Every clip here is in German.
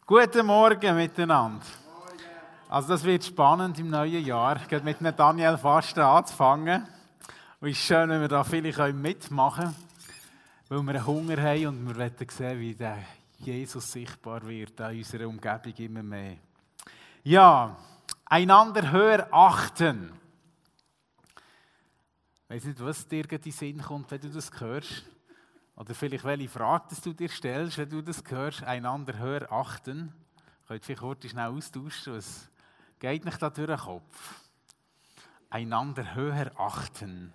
Guten Morgen miteinander. Also das wird spannend im neuen Jahr, gerade mit einem Daniel Fasten anzufangen. Und es ist schön, wenn wir da viele mitmachen können, weil wir einen Hunger haben und wir wollen sehen, wie der Jesus sichtbar wird in unserer Umgebung immer mehr. Ja, einander höher achten. Ich weiss nicht, was dir in den Sinn kommt, wenn du das hörst. Oder vielleicht welche Frage du dir stellst, wenn du das hörst, einander höher achten. Könnt vielleicht kurz schnell austauschen, was geht nicht da durch den Kopf? Einander höher achten.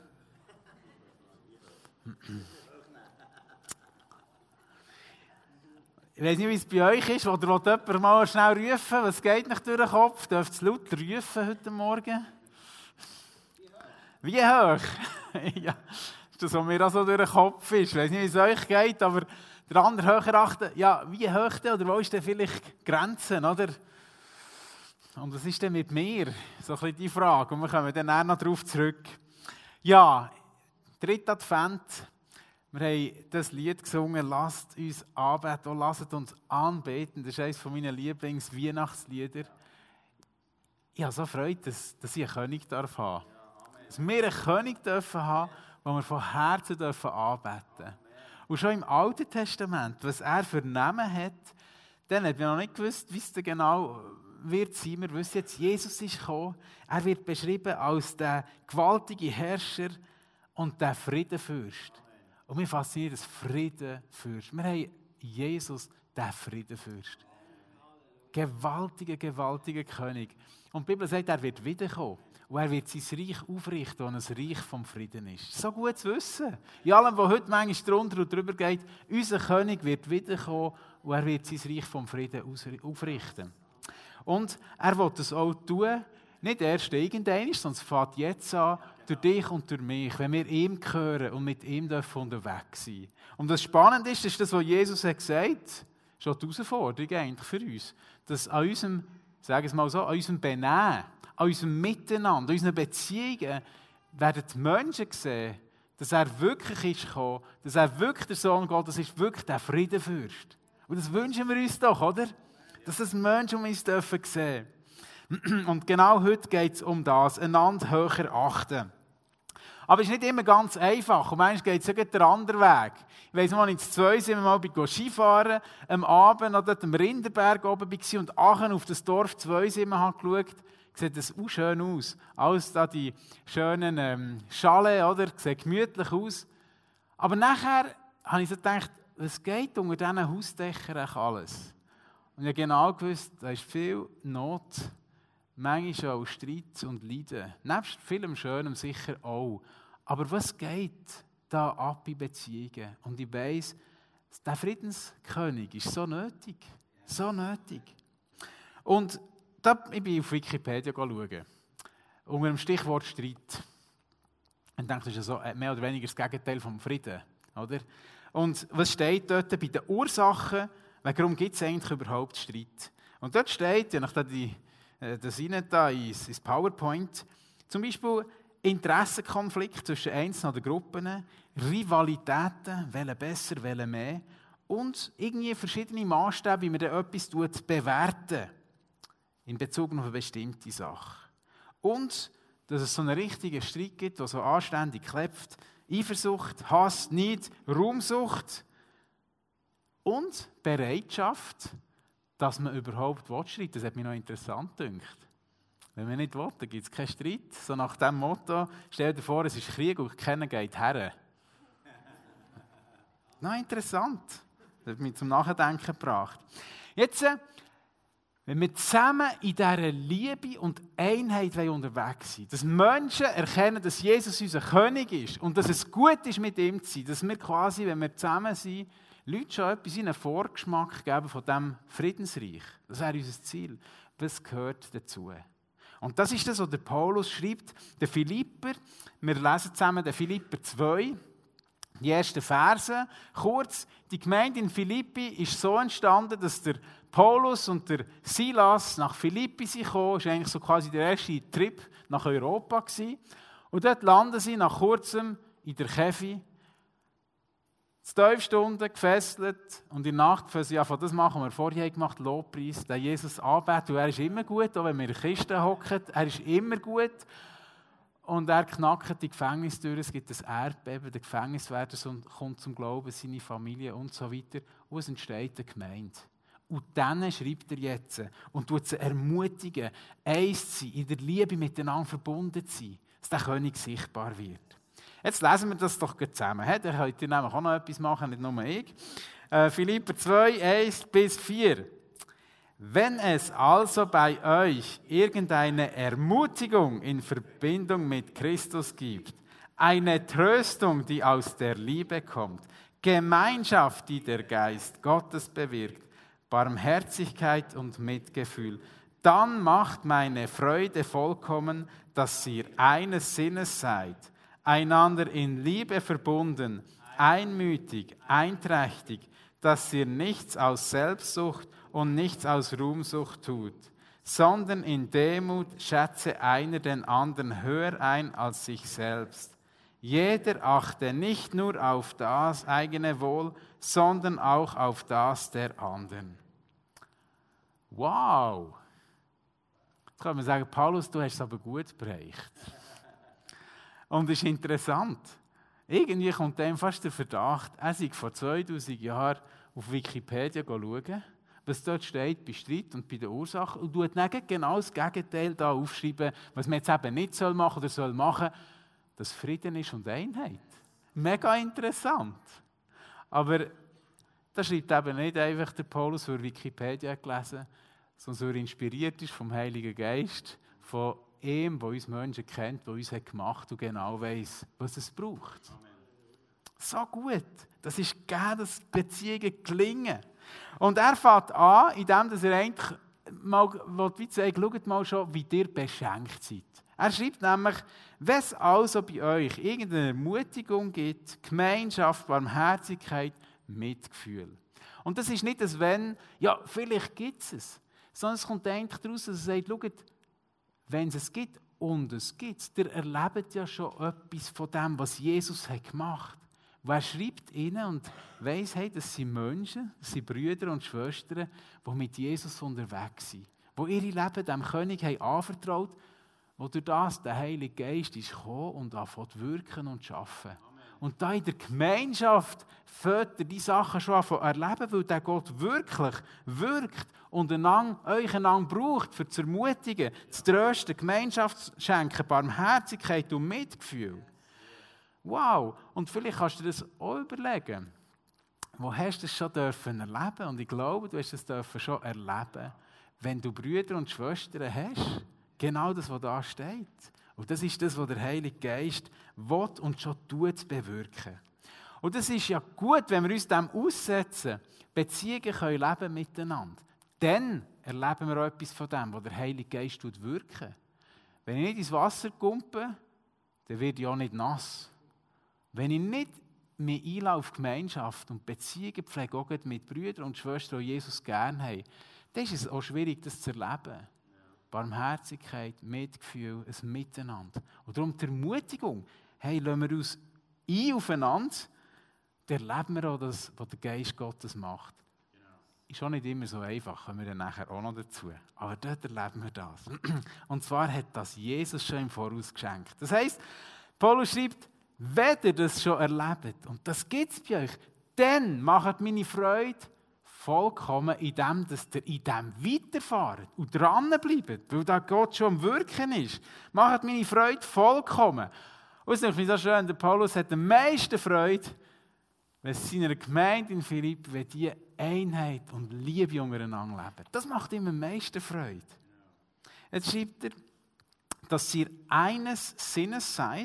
Ich weiß nicht, wie es bei euch ist, oder will jemand mal schnell rufen, was geht nicht durch den Kopf? Dürft ihr laut rufen heute Morgen? Wie hoch? Ja. Das, was mir auch so durch den Kopf ist. Ich weiß nicht, wie es euch geht, aber der andere höher achten, ja, wie hoch denn, oder wo ist denn vielleicht Grenzen, oder? Und was ist denn mit mir? So ein bisschen die Frage, und wir kommen dann auch noch darauf zurück. Ja, 3. Advent, wir haben das Lied gesungen, «Lasst uns anbeten», oh, «Lasst uns anbeten», das ist eines meiner Lieblings-Weihnachtslieder. Ich habe so Freude, dass ich einen König haben darf. Dass wir einen König dürfen haben, wo wir von Herzen anbeten dürfen. Und schon im Alten Testament, was er für Namen hat, dann hat man noch nicht gewusst, wie es denn genau wird sein. Wir wissen jetzt, Jesus ist gekommen. Er wird beschrieben als der gewaltige Herrscher und der Friedenfürst. Und mir fasziniert das Friedenfürst. Wir haben Jesus, der Friedenfürst. Gewaltiger König. Und die Bibel sagt, er wird wiederkommen. Und er wird sein Reich aufrichten, das ein Reich vom Frieden ist. So gut zu wissen. In allem, was heute manchmal drunter und drüber geht, unser König wird wiederkommen und er wird sein Reich vom Frieden aufrichten. Und er will das auch tun, nicht erst irgendwann, sondern es fängt jetzt an, durch dich und durch mich, wenn wir ihm gehören und mit ihm unterwegs sein. Und das Spannende ist das, was Jesus hat gesagt, ist schon die Herausforderung eigentlich für uns, dass an unserem, sagen wir es mal so, an unserem Benehmen, an unserem Miteinander, an unseren Beziehungen werden die Menschen sehen, dass er wirklich ist gekommen, dass er wirklich der Sohn Gottes ist, wirklich der Friedenfürst. Und das wünschen wir uns doch, oder? Dass das Menschen um uns sehen dürfen. Und genau heute geht es um das, einander höher achten. Aber es ist nicht immer ganz einfach. Und manchmal geht es sogar den anderen Weg. Ich weiss noch, als ich ins 2 sind wir mal Skifahren, am Abend noch dort am Rinderberg oben war und Aachen auf das Dorf 2 sind wir geschaut. Sieht das auch schön aus. Alles da die schönen Chalets, oder? Sieht gemütlich aus. Aber nachher habe ich so gedacht, was geht unter diesen Hausdächern alles? Und ich habe genau gewusst, da ist viel Not, manchmal auch Streit und Leiden. Nebst vielem Schönem sicher auch. Aber was geht da ab in Beziehungen? Und ich weiss, der Friedenskönig ist so nötig. So nötig. Und ich bin auf Wikipedia schauen. Unter dem Stichwort Streit. Ich denke, das ist ja so mehr oder weniger das Gegenteil vom Frieden. Oder? Und was steht dort bei den Ursachen, warum gibt es eigentlich überhaupt Streit? Und dort steht, wenn ich das rein ins PowerPoint, zum Beispiel Interessenkonflikt zwischen Einzelnen oder Gruppen, Rivalitäten, welche besser, welche mehr, und irgendwie verschiedene Maßstäbe, wie man dann etwas bewerten in Bezug auf eine bestimmte Sache. Und dass es so einen richtigen Streit gibt, der so anständig klebt, Eifersucht, Hass, Neid, Ruhmsucht und Bereitschaft, dass man überhaupt streiten will. Das hat mich noch interessant gedacht. Wenn man nicht will, dann gibt es keinen Streit. So nach dem Motto, stell dir vor, es ist Krieg und keiner geht her. Noch interessant. Das hat mich zum Nachdenken gebracht. Jetzt, wenn wir zusammen in dieser Liebe und Einheit unterwegs sind, dass Menschen erkennen, dass Jesus unser König ist und dass es gut ist, mit ihm zu sein, dass wir quasi, wenn wir zusammen sind, Leute schon etwas in einen Vorgeschmack geben von diesem Friedensreich. Das wäre unser Ziel. Das gehört dazu. Und das ist das, was der Paulus schreibt, der Philipper. Wir lesen zusammen den Philipper 2, die ersten Verse. Kurz, die Gemeinde in Philippi ist so entstanden, dass der Paulus und der Silas nach Philippi kamen. Das war eigentlich so quasi der erste Trip nach Europa gewesen. Und dort landen sie nach kurzem in der Käfi. 12 Stunden gefesselt und in der Nacht fangen sie an, das machen, was wir vorher gemacht haben, Lobpreis, den Jesus anbeten. Und er ist immer gut, auch wenn wir in der Kiste hocken, er ist immer gut. Und er knackt die Gefängnistür, es gibt ein Erdbeben, der Gefängniswärter kommt zum Glauben, seine Familie und so weiter. Und es entsteht eine Gemeinde. Und dann schreibt er jetzt und tut sie ermutigen, eins zu sein, in der Liebe miteinander verbunden zu sein, dass der König sichtbar wird. Jetzt lesen wir das doch zusammen. Da könnt ihr nämlich auch noch etwas machen, nicht nur ich. Philipper 2, 1-4. Wenn es also bei euch irgendeine Ermutigung in Verbindung mit Christus gibt, eine Tröstung, die aus der Liebe kommt, Gemeinschaft, die der Geist Gottes bewirkt, Barmherzigkeit und Mitgefühl, dann macht meine Freude vollkommen, dass ihr eines Sinnes seid, einander in Liebe verbunden, einmütig, einträchtig, dass ihr nichts aus Selbstsucht und nichts aus Ruhmsucht tut, sondern in Demut schätze einer den anderen höher ein als sich selbst. Jeder achte nicht nur auf das eigene Wohl, sondern auch auf das der anderen. Wow! Jetzt kann man sagen, Paulus, du hast es aber gut bereicht. Und es ist interessant. Irgendwie kommt dem fast der Verdacht, er sei vor 2000 Jahren auf Wikipedia schauen, was dort steht bei Streit und bei der Ursache und tut dann genau das Gegenteil da aufschreiben, was man jetzt eben nicht machen oder soll machen, dass Frieden ist und Einheit. Mega interessant. Aber das schreibt eben nicht einfach der Paulus, der Wikipedia gelesen, sondern er inspiriert ist vom Heiligen Geist, von ihm, der uns Menschen kennt, der uns hat gemacht und genau weiss, was es braucht. Amen. So gut. Das ist gegeben, dass Beziehungen gelingen. Und er fängt an, indem er eigentlich mal zeigen, schaut mal schon, wie ihr beschenkt seid. Er schreibt nämlich, wenn es also bei euch irgendeine Ermutigung gibt, Gemeinschaft, Barmherzigkeit, Mitgefühl. Und das ist nicht das Wenn, ja, vielleicht gibt es, sondern es kommt eigentlich daraus, dass er sagt, schaut, wenn es gibt und es gibt, ihr erlebt ja schon etwas von dem, was Jesus hat gemacht hat. Wer schreibt ihnen und weiss, hey, das sind Menschen, das sind Brüder und Schwestern, die mit Jesus unterwegs sind, die ihre Leben dem König haben anvertraut, wo durch das der Heilige Geist ist gekommen und anfängt zu wirken und zu arbeiten. Und da in der Gemeinschaft fängt ihr die Sachen schon an zu erleben, weil der Gott wirklich wirkt und euch einander braucht, für zu ermutigen, zu trösten, Gemeinschaft zu schenken, Barmherzigkeit und Mitgefühl. Wow! Und vielleicht kannst du dir das auch überlegen. Wo hast du das schon erleben? Und ich glaube, du hast es schon erleben, wenn du Brüder und Schwestern hast. Genau das, was da steht. Und das ist das, was der Heilige Geist will und schon tut bewirken. Und es ist ja gut, wenn wir uns dem aussetzen, Beziehungen können leben miteinander. Dann erleben wir auch etwas von dem, was der Heilige Geist wirken. Wenn ich nicht ins Wasser kumpe, dann werde ich auch nicht nass. Wenn ich nicht mehr einlasse auf Gemeinschaft und Beziehungen pflege, auch mit Brüdern und Schwestern, die Jesus gerne haben, dann ist es auch schwierig, das zu erleben. Barmherzigkeit, Mitgefühl, ein Miteinander. Und darum die Ermutigung, hey, lassen wir uns ein aufeinander, dann erleben wir auch das, was der Geist Gottes macht. Genau. Ist auch nicht immer so einfach, kommen wir dann nachher auch noch dazu. Aber dort erleben wir das. Und zwar hat das Jesus schon im Voraus geschenkt. Das heisst, Paulus schreibt, wenn ihr das schon erlebt, und das gibt es bei euch, dann macht meine Freude vollkommen in dem, dass ihr in dem weiterfahrt und dranbleibt, weil da Gott schon am Wirken ist. Macht meine Freude vollkommen. Und es ist so schön, der Paulus hat am meisten Freude, wenn seiner Gemeinde in Philipp, wenn die Einheit und Liebe untereinander leben. Das macht ihm am meisten Freude. Jetzt schreibt er, dass ihr eines Sinnes seid,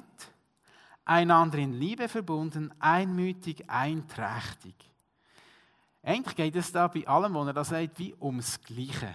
einander in Liebe verbunden, einmütig, einträchtig. Eigentlich geht es da bei allem, was er da sagt, wie ums Gleiche.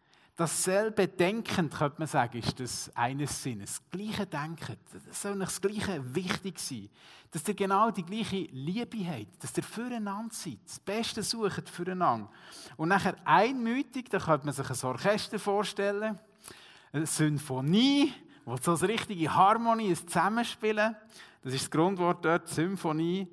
Dasselbe Denken, könnte man sagen, ist das eines Sinnes. Das gleiche Denken. Das soll nicht das Gleiche wichtig sein. Dass ihr genau die gleiche Liebe habt. Dass ihr füreinander seid. Das Beste sucht füreinander. Und nachher einmütig, da könnte man sich ein Orchester vorstellen. Eine Symphonie, wo so eine richtige Harmonie, ein Zusammenspielen. Das ist das Grundwort dort, Symphonie.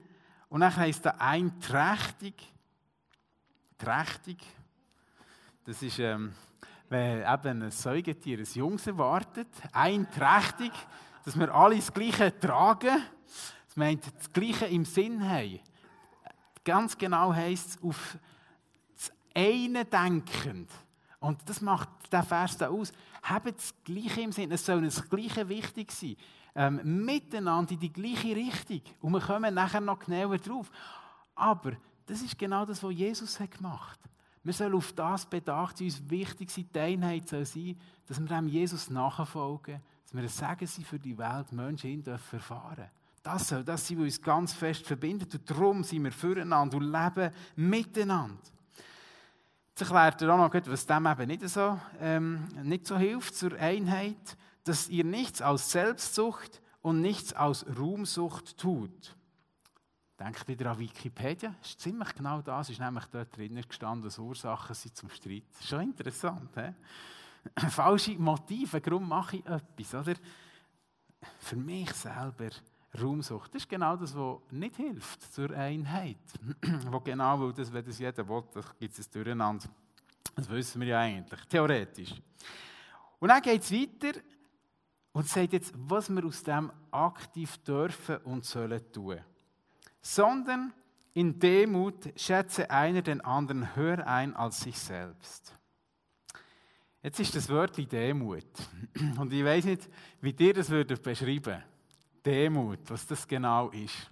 Und dann heisst da einträchtig. Trächtig. Das ist, wenn eben ein Säugetier ein Junges erwartet. Einträchtig, dass wir alle das Gleiche tragen. Das meint, das Gleiche im Sinn haben. Ganz genau heisst es, auf das eine denkend. Und das macht der Vers da aus. Habt das Gleiche im Sinn. Es soll das Gleiche wichtig sein. Miteinander in die gleiche Richtung. Und wir kommen nachher noch genauer drauf. Aber das ist genau das, was Jesus hat gemacht hat. Wir sollen auf das bedacht sein, uns wichtig sein, die Einheit soll sein, dass wir dem Jesus nachfolgen, dass wir ein Segen sind für die Welt, Menschen ihn erfahren dürfen. Das soll das sein, was uns ganz fest verbindet. Und darum sind wir füreinander und leben miteinander. Jetzt erklärt er auch noch, was dem eben nicht so hilft zur Einheit, dass ihr nichts aus Selbstsucht und nichts aus Ruhmsucht tut. Denkt wieder an Wikipedia. Das ist ziemlich genau das. Ist nämlich dort drinnen gestanden, dass Ursachen sind zum Streit. Das ist schon interessant. He? Falsche Motive. Warum mache ich etwas? Oder? Für mich selber Ruhmsucht. Das ist genau das, was nicht hilft zur Einheit. Wo genau, weil das, wenn das jeder will, dann gibt es ein Durcheinander. Das wissen wir ja eigentlich. Theoretisch. Und dann geht es weiter und sagt jetzt, was wir aus dem aktiv dürfen und sollen tun. Sondern in Demut schätze einer den anderen höher ein als sich selbst. Jetzt ist das Wörtchen Demut. Und ich weiss nicht, wie ihr das beschreiben würdet. Demut, was das genau ist.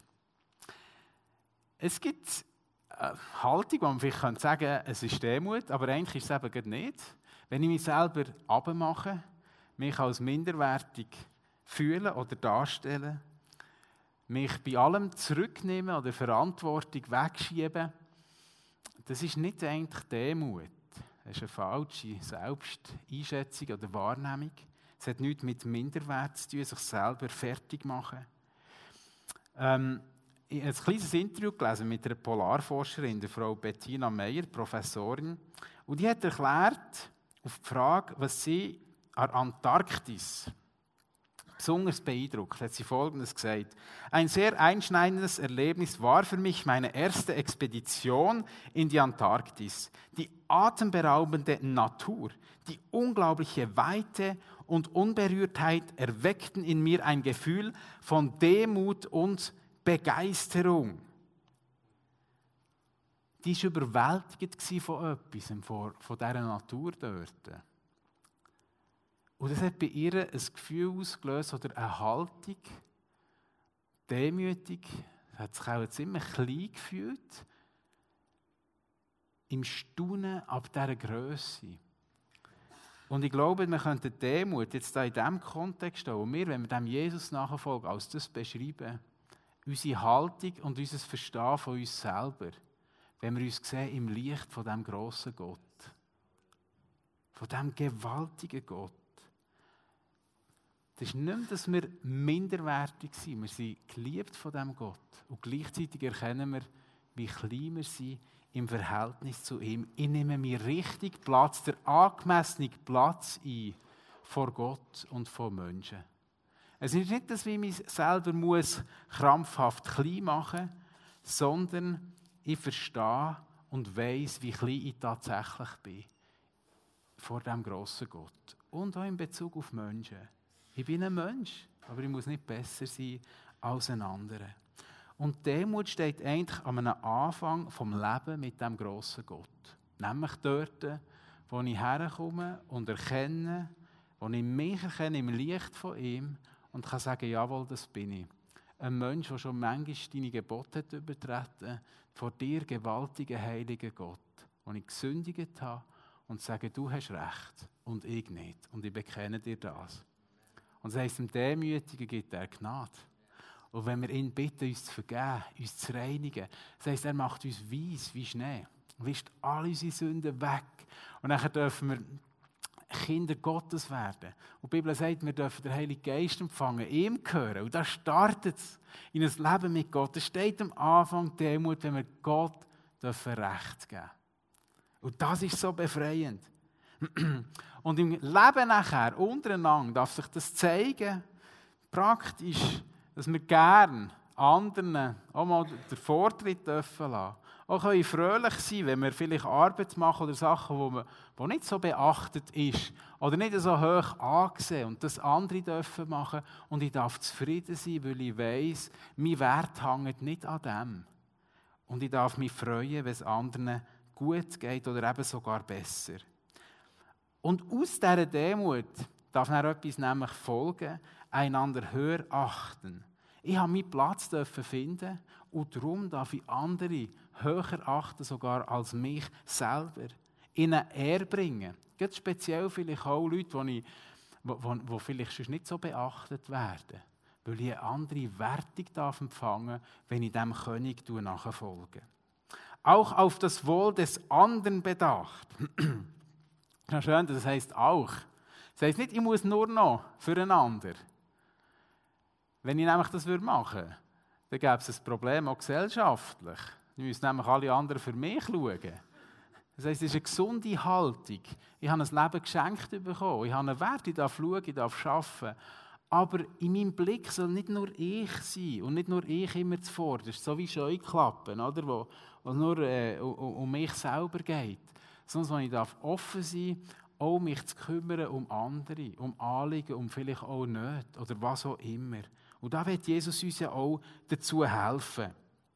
Es gibt eine Haltung, wo man vielleicht sagen könnte, es ist Demut, aber eigentlich ist es eben nicht. Wenn ich mich selber abmache, mich als minderwertig fühle oder darstelle, mich bei allem zurücknehmen oder Verantwortung wegschieben, das ist nicht eigentlich Demut. Das ist eine falsche Selbsteinschätzung oder Wahrnehmung. Es hat nichts mit Minderwert zu tun, sich selber fertig machen. Ich habe ein kleines Interview gelesen mit einer Polarforscherin, der Frau Bettina Meyer, Professorin. Und die hat erklärt, auf die Frage, was sie an Antarktis besonders beeindruckt, hat sie Folgendes gesagt. Ein sehr einschneidendes Erlebnis war für mich meine erste Expedition in die Antarktis. Die atemberaubende Natur, die unglaubliche Weite und Unberührtheit erweckten in mir ein Gefühl von Demut und Begeisterung. Die war überwältigt von etwas, von dieser Natur dort. Und das hat bei ihr ein Gefühl ausgelöst oder eine Haltung, demütig, hat sich auch ziemlich klein gefühlt, im Staunen ab dieser Grösse. Und ich glaube, wir könnten Demut jetzt da in diesem Kontext auch, wir, wenn wir dem Jesus nachfolgen, als das beschreiben, unsere Haltung und unser Verstehen von uns selber, wenn wir uns sehen im Licht von diesem grossen Gott, von diesem gewaltigen Gott. Das ist nicht mehr, dass wir minderwertig sind. Wir sind geliebt von diesem Gott. Und gleichzeitig erkennen wir, wie klein wir sind im Verhältnis zu ihm. Ich nehme mir richtig Platz, der angemessene Platz ein vor Gott und vor Menschen. Es ist nicht, dass ich mich selber krampfhaft klein machen muss, sondern ich verstehe und weiss, wie klein ich tatsächlich bin vor diesem grossen Gott. Und auch in Bezug auf Menschen. Ich bin ein Mensch, aber ich muss nicht besser sein als ein anderer. Und Demut steht eigentlich an einem Anfang vom Leben mit dem grossen Gott. Nämlich dort, wo ich herkomme und erkenne, wo ich mich erkenne im Licht von ihm und kann sagen, jawohl, das bin ich. Ein Mensch, der schon manchmal deine Gebote hat übertreten, vor dir gewaltigen, heiligen Gott, wo ich gesündigt habe und sage, du hast recht und ich nicht. Und ich bekenne dir das. Und das heisst, dem Demütigen gibt er Gnade. Und wenn wir ihn bitten, uns zu vergeben, uns zu reinigen, das heisst, er macht uns weiss wie Schnee. Wischt alle unsere Sünden weg. Und dann dürfen wir Kinder Gottes werden. Und die Bibel sagt, wir dürfen den Heiligen Geist empfangen, ihm gehören. Und da startet es in ein Leben mit Gott. Es steht am Anfang Demut, wenn wir Gott dürfen Recht geben. Und das ist so befreiend. Und im Leben untereinander darf sich das zeigen, praktisch, dass wir gern anderen auch mal den Vortritt dürfen lassen. Auch können fröhlich sein, wenn wir vielleicht Arbeit machen oder Sachen, die nicht so beachtet ist oder nicht so hoch angesehen und das andere dürfen machen und ich darf zufrieden sein, weil ich weiss, mein Wert hängt nicht an dem. Und ich darf mich freuen, wenn es anderen gut geht oder eben sogar besser. Und aus dieser Demut darf dann etwas nämlich folgen, einander höher achten. Ich habe meinen Platz finden und darum darf ich andere höher achten, sogar als mich selber. Ihnen Ehre bringen. Ganz speziell vielleicht auch Leute, die vielleicht sonst nicht so beachtet werden. Weil ich eine andere Wertung darf empfangen, wenn ich dem König nachfolge. Auch auf das Wohl des anderen bedacht. Ja, schön, das heisst auch. Das heisst nicht, ich muss nur noch füreinander. Wenn ich nämlich das machen würde, dann gäbe es ein Problem auch gesellschaftlich. Ich müsste nämlich alle anderen für mich schauen. Das heisst, es ist eine gesunde Haltung. Ich habe ein Leben geschenkt bekommen. Ich habe einen Wert, ich darf schauen, ich darf arbeiten. Aber in meinem Blick soll nicht nur ich sein und nicht nur ich immer zuvorderst, so wie Scheuklappen, oder, wo es nur um mich selber geht. Sondern ich darf offen sein, auch mich zu kümmern um andere, um Anliegen, um vielleicht auch Nöte oder was auch immer. Und da wird Jesus uns ja auch dazu helfen.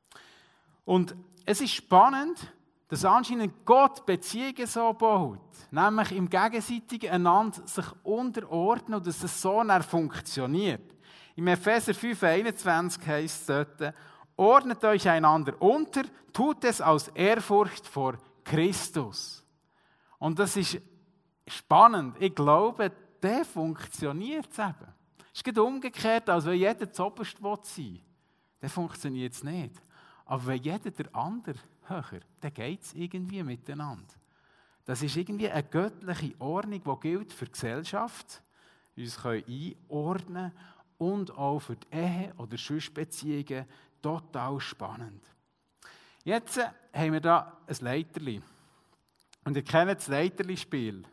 Und es ist spannend, dass anscheinend Gott Beziehungen so baut, nämlich im gegenseitigen einander sich unterordnen und dass es so funktioniert. Im Epheser 5,21 heisst es dort, ordnet euch einander unter, tut es aus Ehrfurcht vor Christus. Und das ist spannend. Ich glaube, der funktioniert es eben. Es ist gerade umgekehrt, als wenn jeder zuoberst sein will. Dann funktioniert es nicht. Aber wenn jeder der andere höher, dann geht es irgendwie miteinander. Das ist irgendwie eine göttliche Ordnung, die gilt für die Gesellschaft. Wir uns einordnen können und auch für die Ehe oder Schulbeziehungen. Total spannend. Jetzt haben wir hier ein Leiterli. Und ihr kennt das Leiterli-Spiel.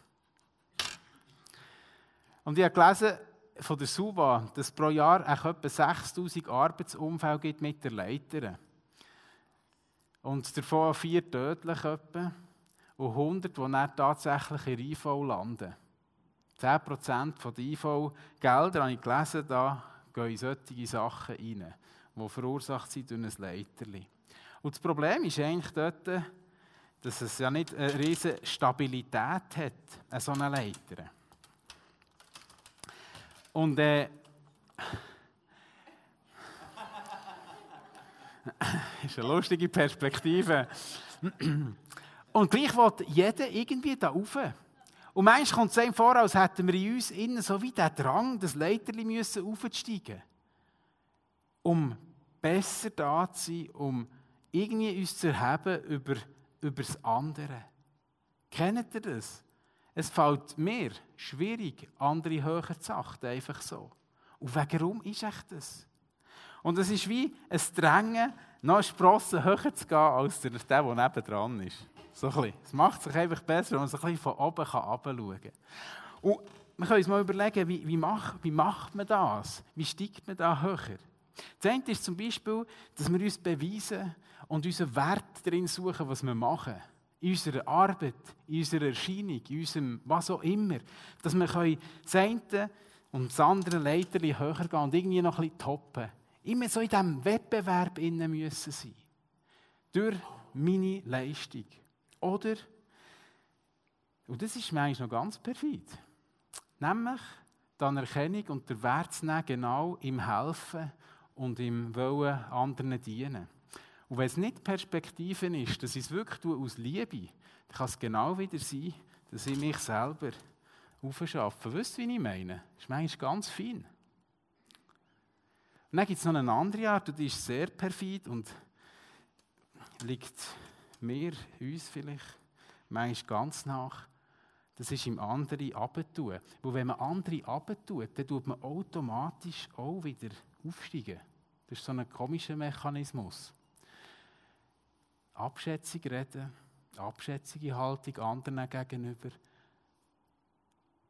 Und ich habe gelesen von der SUVA, dass es pro Jahr etwa 6'000 Arbeitsunfälle gibt mit der Leiter. Und davon 4 tödlich etwa und 100, die dann tatsächlich in IV landen. 10% der IV-Gelder, habe ich gelesen, da gehen in solche Sachen rein, die verursacht sind durch ein Leiterli. Und das Problem ist eigentlich dort, dass es ja nicht eine riesige Stabilität hat, so eine Leiter. Und ist eine lustige Perspektive. Und gleich will jeder irgendwie da rauf. Und manchmal kommt es einem vor, als hätten wir in uns innen so wie den Drang, das Leiterli aufzusteigen. Um besser da zu sein, um irgendwie uns zu erheben über das andere. Kennt ihr das? Es fällt mir schwierig, andere höher zu achten, einfach so. Und warum ist echt das? Und es ist wie ein Drängen, noch eine Sprosse höher zu gehen, als der nebendran ist. So ein bisschen. Es macht sich einfach besser, wenn man so ein bisschen von oben herabschauen kann. Und wir können uns mal überlegen, wie macht man das? Wie steigt man da höher? Das eine ist zum Beispiel, dass wir uns beweisen und unseren Wert darin suchen, was wir machen. In unserer Arbeit, in unserer Erscheinung, in unserem was auch immer. Dass wir das eine und das andere Leiterli höher gehen und irgendwie noch ein bisschen toppen. Immer so in diesem Wettbewerb innen müssen sein. Durch meine Leistung. Oder, und das ist manchmal noch ganz perfid, nämlich die Anerkennung und der Wert zu nehmen, genau im Helfen und im Wollen anderen dienen. Und wenn es nicht Perspektiven ist, dass ich es wirklich aus Liebe, dann kann es genau wieder sein, dass ich mich selber aufschaffe. Wisst ihr, wie ich meine? Das ist manchmal ganz fein. Und dann gibt es noch eine andere Art, und die ist sehr perfid und liegt mir, uns vielleicht, manchmal ganz nach. Das ist im anderen abtun. Weil wenn man andere abtut, dann tut man automatisch auch wieder aufsteigen. Das ist so ein komischer Mechanismus. Abschätzung reden, abschätzige Haltung anderen gegenüber.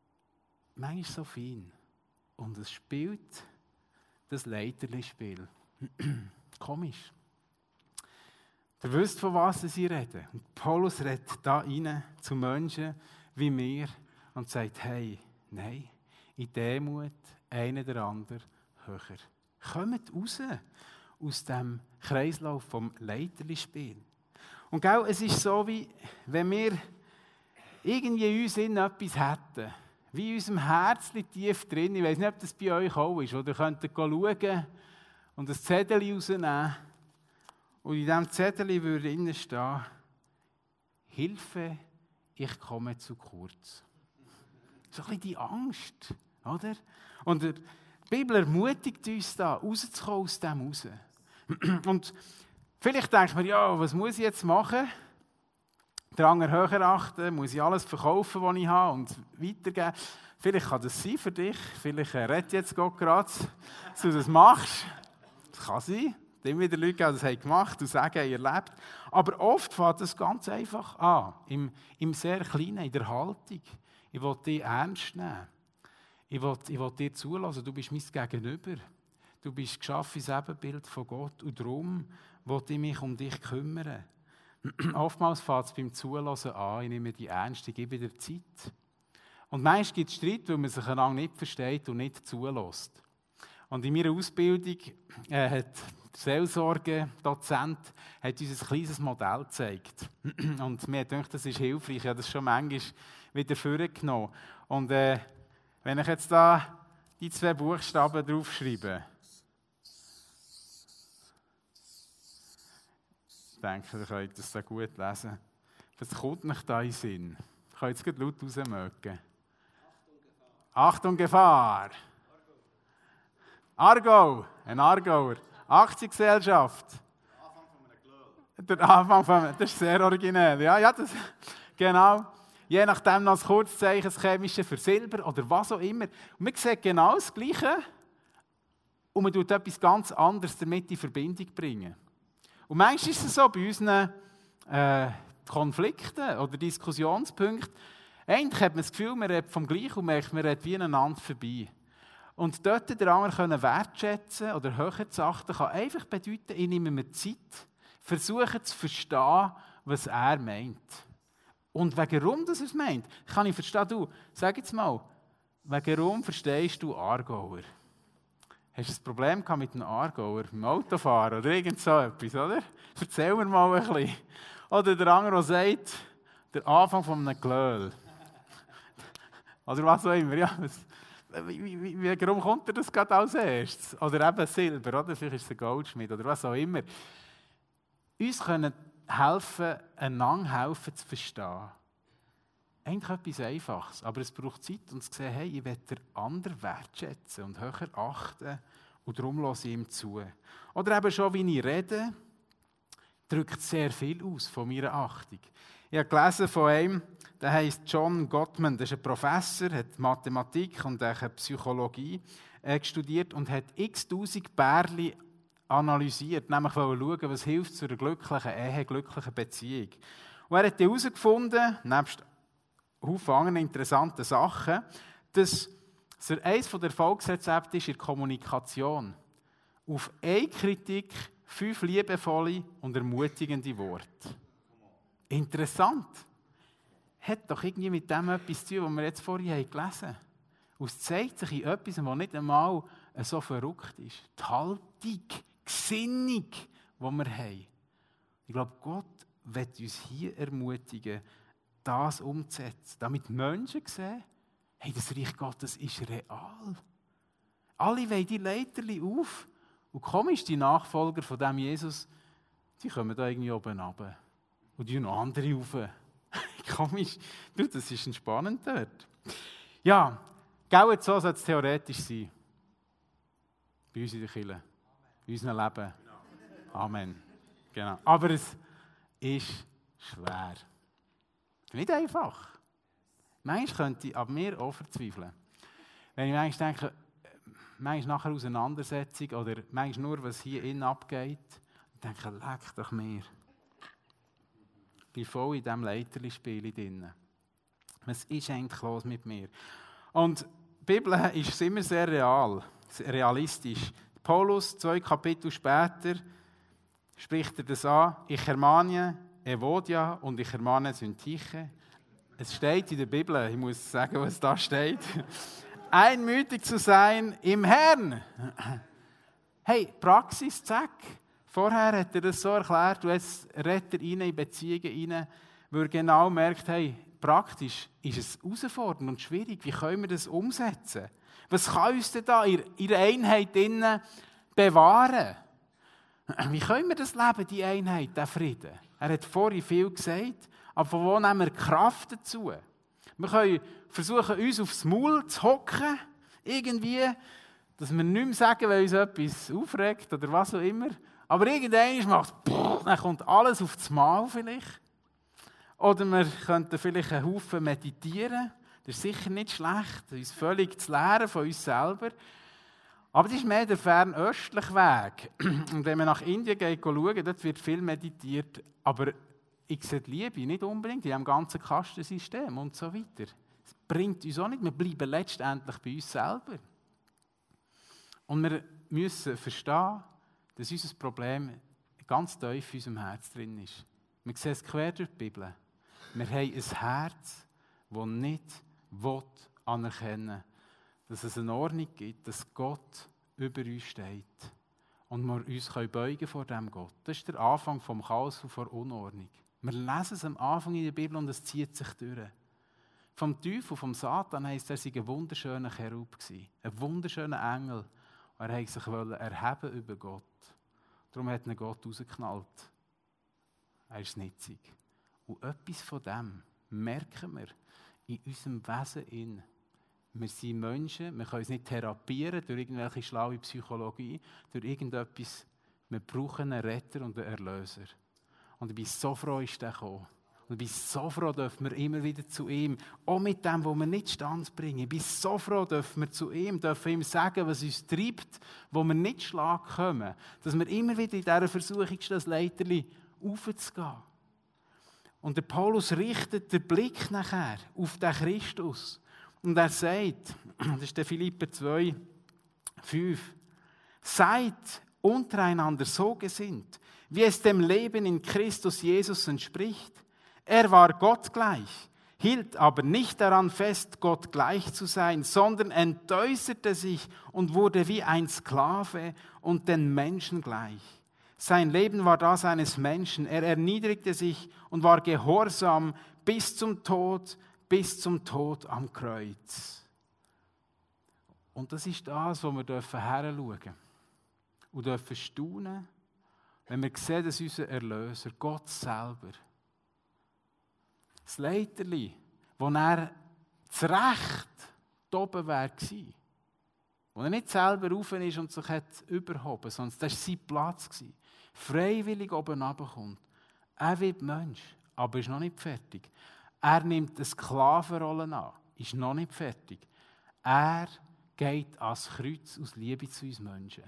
Manchmal so fein. Und es spielt das Leiterli-Spiel. Komisch. Ihr wisst, von was ich rede. Und Paulus redet da rein zu Menschen wie mir und sagt, hey, nein, in Demut, einer der andere höher. Kommt raus aus dem Kreislauf vom Leiterli-Spiel. Und gell, es ist so, wie wenn wir irgendwie in uns etwas hätten, wie in unserem Herzchen tief drin. Ich weiss nicht, ob das bei euch auch ist. Oder ihr könnt schauen und ein Zettel rausnehmen. Und in diesem Zettel würde innen stehen, Hilfe, ich komme zu kurz. So ein bisschen die Angst, oder? Und die Bibel ermutigt uns da, rauszukommen aus dem raus. Und vielleicht denkt man, ja, was muss ich jetzt machen? Den anderen höher achten, muss ich alles verkaufen, was ich habe und weitergeben. Vielleicht kann das sein für dich, vielleicht redet jetzt Gott gerade, dass du das machst. Das kann sein. Immer wieder Leute, die das gemacht haben und sagen, ihr lebt. Aber oft fängt das ganz einfach an, im sehr Kleinen, in der Haltung. Ich will dich ernst nehmen. Ich will dir zulassen, du bist mein Gegenüber. Du bist geschaffen ins Ebenbild von Gott und darum will ich mich um dich kümmern. Oftmals fängt es beim Zulassen an, ich nehme die ernst, ich gebe dir Zeit. Und meist gibt es Streit, weil man sich einander nicht versteht und nicht zulässt. Und in meiner Ausbildung hat der Seelsorge-Dozent uns ein kleines Modell gezeigt. Und mir denkt, das ist hilfreich. Ich habe das schon manchmal wieder vorgenommen. Und wenn ich jetzt da die 2 Buchstaben draufschreibe, ich denke, ihr könnt das gut lesen. Das kommt nicht da in den Sinn. Ich kann jetzt gerade laut rausmögen. Achtung, Gefahr! Argo, ein Argauer. Aktiengesellschaft. Der Anfang von einem Glöhl. Das ist sehr originell. Ja, das, genau. Je nachdem noch das Kurzzeichen, das Chemische für Silber oder was auch immer. Und man sieht genau das Gleiche und man tut etwas ganz anderes damit in Verbindung bringen. Und manchmal ist es so bei unseren Konflikten oder Diskussionspunkten, eigentlich hat man das Gefühl, man redet vom Gleichen und merkt, man redet wie einander vorbei. Und dort den anderen wertschätzen oder höher zu achten, kann einfach bedeuten, ich nehme mir Zeit, versuche zu verstehen, was er meint. Und warum das er es meint, kann ich verstehen. Du, sag jetzt mal, warum verstehst du Aargauer? Hast du ein Problem mit einem Aargauer, mit dem Autofahren oder irgend so etwas, oder? Erzähl mir mal ein bisschen. Oder der andere, der sagt, der Anfang von einem Glöhl. Oder was auch immer, ja. Warum kommt er das gerade als erstes? Oder eben Silber, oder? Vielleicht ist es ein Goldschmied oder was auch immer. Uns können helfen, einander helfen zu verstehen. Eigentlich etwas Einfaches, aber es braucht Zeit, um zu sehen, hey, ich will den anderen wertschätzen und höher achten und darum höre ich ihm zu. Oder eben schon, wie ich rede, drückt sehr viel aus von meiner Achtung. Ich habe gelesen von einem, der heisst John Gottman, das ist ein Professor, hat Mathematik und auch Psychologie studiert und hat x-tausend Pärchen analysiert, nämlich schauen, was hilft zu einer glücklichen Ehe, glücklichen Beziehung. Und er hat herausgefunden, nebst Haufen anderen interessanten Sachen, dass eines der Erfolgsrezepte ist in der Kommunikation. Auf eine Kritik 5 liebevolle und ermutigende Worte. Interessant. Hat doch irgendwie mit dem etwas zu tun, was wir jetzt vorhin gelesen haben. Und es zeigt sich in etwas, was nicht einmal so verrückt ist. Die Haltung, die Gesinnung, die wir haben. Ich glaube, Gott wird uns hier ermutigen, das umzusetzen. Damit Menschen sehen, hey, das Reich Gottes ist real. Alle wollen die Leiterli auf. Und komisch, die Nachfolger von dem Jesus, die kommen da irgendwie oben runter. Und die noch andere rauf. Komisch. Du, das ist entspannend dort. Ja, genau so soll es theoretisch sein. Bei uns in der Kirche. In unserem Leben. Amen. Genau. Aber es ist schwer. Nicht einfach. Manchmal könnte ich ab mir auch verzweifeln. Wenn ich manchmal denke, manchmal nachher Auseinandersetzung oder manchmal nur, was hier innen abgeht, dann denke ich, leck doch mir. Ich bin voll in diesem Leiterli-Spiel drin. Was ist eigentlich los mit mir? Und die Bibel ist immer sehr realistisch. Paulus, 2 Kapitel später, spricht er das an. Ich ermahne Evodia und ich ermahne Syntyche. Es steht in der Bibel, ich muss sagen, was da steht. Einmütig zu sein im Herrn. Hey, Praxis, zack. Vorher hat er das so erklärt, und jetzt redet er rein in Beziehungen rein, weil er genau merkt, hey, praktisch ist es herausfordernd und schwierig. Wie können wir das umsetzen? Was kann uns denn da in der Einheit bewahren? Wie können wir das leben, die Einheit, den Frieden? Er hat vorhin viel gesagt, aber von wo nehmen wir Kraft dazu? Wir können versuchen, uns aufs Maul zu hocken, irgendwie, dass wir nicht mehr sagen, wenn uns etwas aufregt oder was auch immer. Aber irgendwann macht es, dann kommt alles auf das Mal vielleicht. Oder wir könnten vielleicht einen Haufen meditieren. Das ist sicher nicht schlecht, uns völlig zu lehren von uns selber. Aber das ist mehr der fernöstliche Weg. Und wenn man nach Indien geht, schauen, dort wird viel meditiert. Aber ich sehe die Liebe nicht unbedingt in diesem ganzen Kastensystem und so weiter. Das bringt uns auch nicht. Wir bleiben letztendlich bei uns selber. Und wir müssen verstehen, dass unser Problem ganz tief in unserem Herz drin ist. Wir sehen es quer durch die Bibel. Wir haben ein Herz, das nicht anerkennen will, dass es eine Ordnung gibt, dass Gott über uns steht. Und wir uns beugen vor diesem Gott. Das ist der Anfang vom Chaos und der Unordnung. Wir lesen es am Anfang in der Bibel und es zieht sich durch. Vom Teufel, vom Satan heisst, er sei ein wunderschöner Cherub gewesen, ein wunderschöner Engel. Er wollte sich erheben über Gott. Darum hat ihn Gott rausgeknallt. Er ist nitzig. Und etwas von dem merken wir in unserem Wesen. Wir sind Menschen, wir können es nicht therapieren durch irgendwelche schlaue Psychologie, durch irgendetwas. Wir brauchen einen Retter und einen Erlöser. Und ich bin so froh, ist der gekommen. Und ich bin so froh, dürfen wir immer wieder zu ihm, auch mit dem, was wir nicht stand bringen. Ich bin so froh, dürfen wir zu ihm, dürfen ihm sagen, was uns treibt, wo wir nicht Schlag kommen. Dass wir immer wieder in dieser Versuchung stehen, das Leiterli aufzugehen. Und der Paulus richtet den Blick nachher auf den Christus. Und er sagt, das ist der Philipper 2, 5, seid untereinander so gesinnt, wie es dem Leben in Christus Jesus entspricht. Er war Gott gleich, hielt aber nicht daran fest, Gott gleich zu sein, sondern entäußerte sich und wurde wie ein Sklave und den Menschen gleich. Sein Leben war das eines Menschen. Er erniedrigte sich und war gehorsam bis zum Tod am Kreuz. Und das ist das, wo wir heranschauen dürfen und dürfen staunen, wenn wir sehen, dass unser Erlöser, Gott selber, das Leiterli, wo er zu Recht oben war, wo er nicht selber rauf ist und sich hat überhoben, sondern das war sein Platz, freiwillig oben runterkommt. Er wird Mensch, aber ist noch nicht fertig. Er nimmt eine Sklavenrolle an, ist noch nicht fertig. Er geht ans Kreuz aus Liebe zu uns Menschen.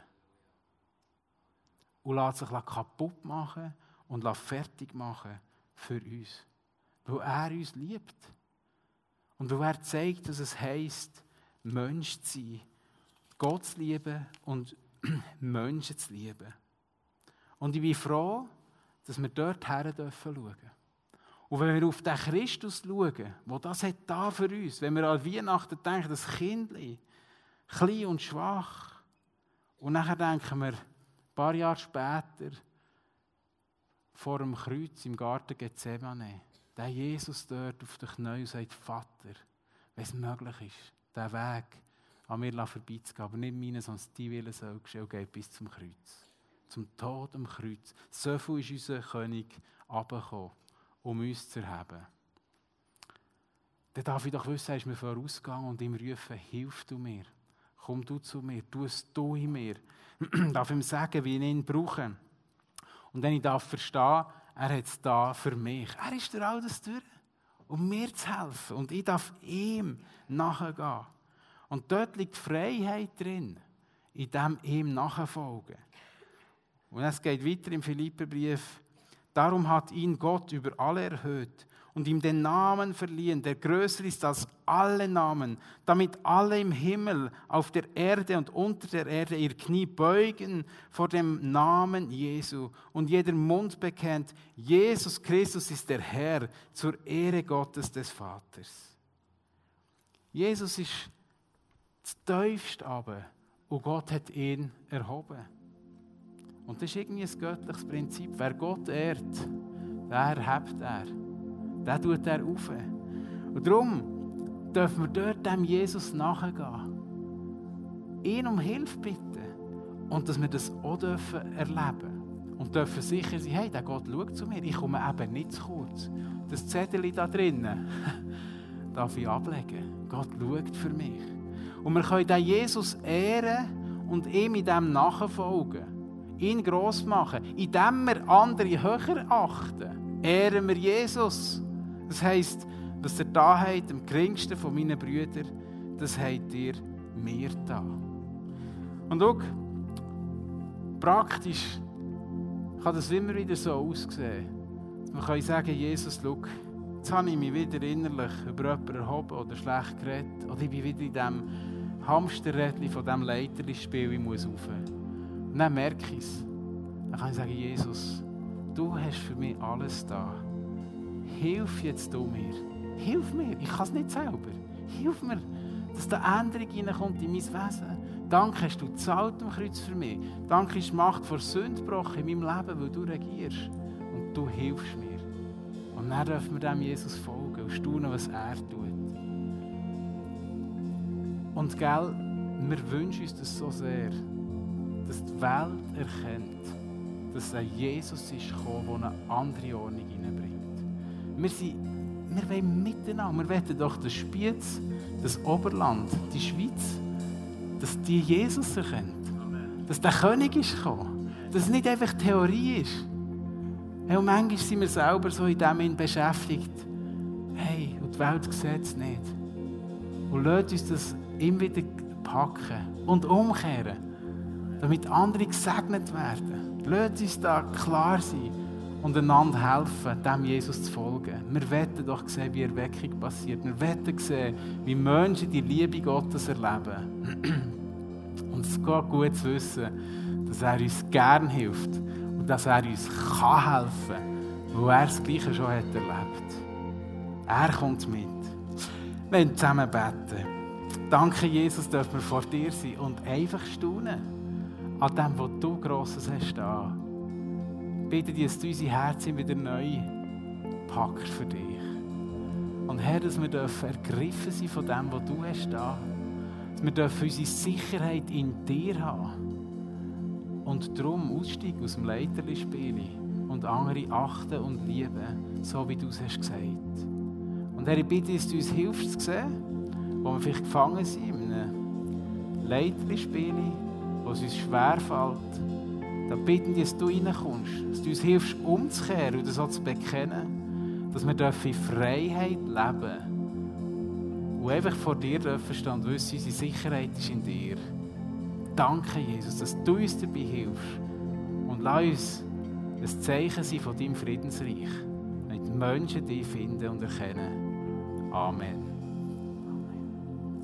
Und lässt sich kaputt machen und fertig machen für uns. Weil er uns liebt. Und weil er zeigt, dass es heisst, Mensch zu sein, Gott zu lieben und Menschen zu lieben. Und ich bin froh, dass wir dort her schauen dürfen. Und wenn wir auf den Christus schauen, der das hat da für uns, wenn wir an Weihnachten denken, das Kindli, klein und schwach, und nachher denken wir, ein paar Jahre später, vor dem Kreuz im Garten Gethsemane, der Jesus dort auf den Knien und sagt, Vater, wenn es möglich ist, diesen Weg an mir vorbeizugehen, aber nicht meinen, sondern dein Wille soll geschehen, und geht bis zum Kreuz. Zum Tod am Kreuz. So viel ist unser König runtergekommen, um uns zu erheben. Dann darf ich doch wissen, er ist mir vorausgegangen und ihm rufen, hilf du mir, komm du zu mir, tu es du in mir. Ich darf ihm sagen, wie ich ihn brauche. Und wenn ich darf verstehen, er hat es da für mich. Er ist durch all das durch, um mir zu helfen. Und ich darf ihm nachgehen. Und dort liegt Freiheit drin, in dem ihm nachfolgen. Und es geht weiter im Philipperbrief. Darum hat ihn Gott über alle erhöht und ihm den Namen verliehen, der größer ist als alle Namen, damit alle im Himmel, auf der Erde und unter der Erde ihr Knie beugen vor dem Namen Jesu und jeder Mund bekennt, Jesus Christus ist der Herr, zur Ehre Gottes des Vaters. Jesus ist das Tiefste aber und Gott hat ihn erhoben. Und das ist irgendwie ein göttliches Prinzip. Wer Gott ehrt, der hebt er. Den tut er auf. Und darum dürfen wir dort dem Jesus nachgehen. Ihn um Hilfe bitten. Und dass wir das auch dürfen erleben. Und dürfen sicher sein, hey, der Gott schaut zu mir. Ich komme eben nicht zu kurz. Das Zettel da drinnen darf ich ablegen. Gott schaut für mich. Und wir können den Jesus ehren und ihm in dem nachfolgen. Ihn gross machen. Indem wir andere höher achten, ehren wir Jesus. Das heisst, was ihr da habt, am geringsten von meinen Brüdern, das habt ihr mir da. Und auch praktisch kann das immer wieder so aussehen. Man kann sagen, Jesus, schau, jetzt habe ich mich wieder innerlich über jemanden erhoben oder schlecht geredet. Oder ich bin wieder in diesem Hamsterrädchen von diesem Leiterli-Spiel, ich muss rauf. Und dann merke ich es. Dann kann ich sagen, Jesus, du hast für mich alles da. Hilf jetzt du mir. Hilf mir. Ich kann es nicht selber. Hilf mir, dass da Änderung hineinkommt in mein Wesen. Danke, hast du gezahlt am Kreuz für mich. Danke, ist die Macht vor Sünde gebrochen in meinem Leben, weil du regierst. Und du hilfst mir. Und dann dürfen wir dem Jesus folgen und staunen, was er tut. Und gell, wir wünschen uns das so sehr, dass die Welt erkennt, dass ein Jesus ist gekommen, der eine andere Ordnung hineinbringt. Wir wollen miteinander, wir wollen doch das Spiez, das Oberland, die Schweiz, dass die Jesus erkennt. Dass der König ist gekommen. Dass es nicht einfach Theorie ist. Hey, und manchmal sind wir selber so in dem beschäftigt. Hey, und die Welt sieht es nicht. Und lasst uns das immer wieder packen und umkehren, damit andere gesegnet werden. Lasst uns da klar sein und einander helfen, dem Jesus zu folgen. Wir wollen doch sehen, wie Erweckung passiert. Wir wollen sehen, wie Menschen die Liebe Gottes erleben. Und es geht gut zu wissen, dass er uns gern hilft und dass er uns kann helfen kann, weil er das Gleiche schon hat erlebt. Er kommt mit. Wir wollen zusammen beten. Danke, Jesus, dürfen wir vor dir sein und einfach staunen an dem, was du Grosses hast da. Bitte dich, dass du unsere Herzen wieder neu packst für dich. Und Herr, dass wir ergriffen sein von dem, was du hast da. Dass wir dürfen unsere Sicherheit in dir haben. Und darum aussteigen aus dem Leiterli-Spiel und andere achten und lieben, so wie du es hast gesagt. Und Herr, ich bitte, dass du uns hilfst zu sehen, wo wir vielleicht gefangen sind in einem Leiterli-Spiel, wo es uns schwerfällt. Da bitten wir, dass du reinkommst, dass du uns hilfst, umzukehren und das auch zu bekennen, dass wir in Freiheit leben dürfen und einfach vor dir dürfen stehen und wissen, unsere Sicherheit ist in dir. Danke, Jesus, dass du uns dabei hilfst und lass uns ein Zeichen sein von deinem Friedensreich, damit Menschen dich finden und erkennen. Amen.